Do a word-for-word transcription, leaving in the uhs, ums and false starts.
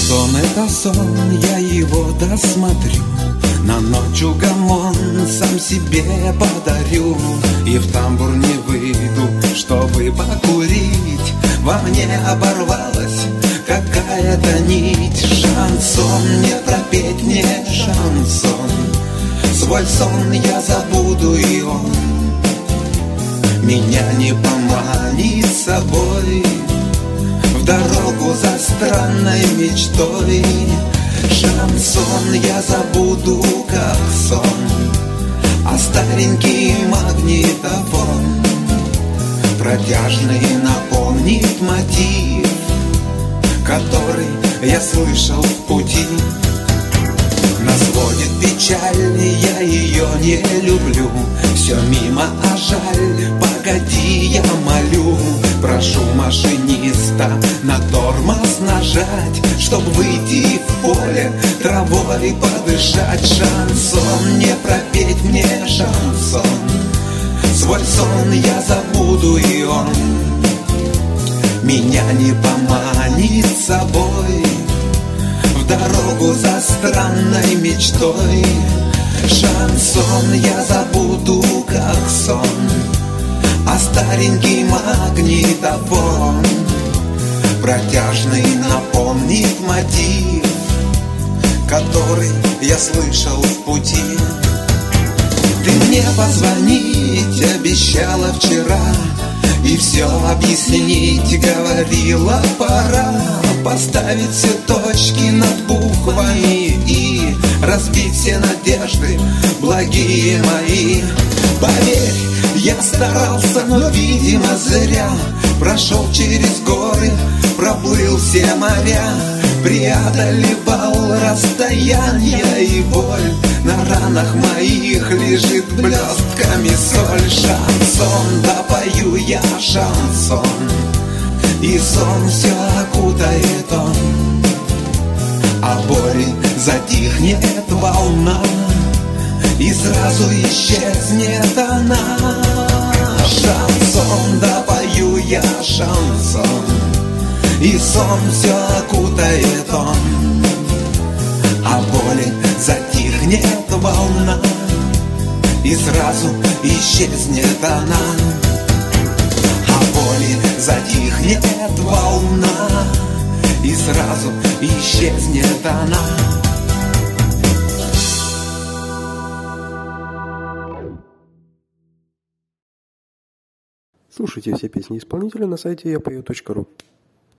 Сон — это сон, я его досмотрю, на ночь угомон сам себе подарю. И в тамбур не выйду, чтобы покурить. Во мне оборвалась какая-то нить. Шансон, не пропеть мне шансон. Свой сон я забуду, и он меня не поманит с собой в дорогу за странной мечтой. Шансон я забуду, как сон, а старенький магнитофон протяжный напомнит мотив, который я слышал в пути. Нас водит печаль, я ее не люблю. Все мимо, а жаль, погоди, я молю. Прошу машиниста на тормоз нажать, чтоб выйти в поле, травой подышать. Шансон, не пропеть мне шансон. Свой сон я забуду, и он меня не поманит с собой в дорогу за странной мечтой. Шансон я забуду, как сон, а старенький магнитофон протяжный напомнит мотив, который я слышал в пути. Ты мне позвонить обещала вчера и все объяснить говорила. Пора поставить все точки над буквами и разбить все надежды благие мои. Поверь, я старался, но, видимо, зря. Прошел через горы, проплыл все моря, преодолевал расстояние, и боль на ранах моих лежит блестками соль. Шансон, да пою я шансон, и сон все окутает он, а боли затихнет волна, и сразу исчезнет она. Шансон, да пою я шансон, и сон все окутает он, а боли затихнет волна, и сразу исчезнет она. А боли затихнет волна, и сразу исчезнет она. Слушайте все песни исполнителя на сайте я пою точка ру.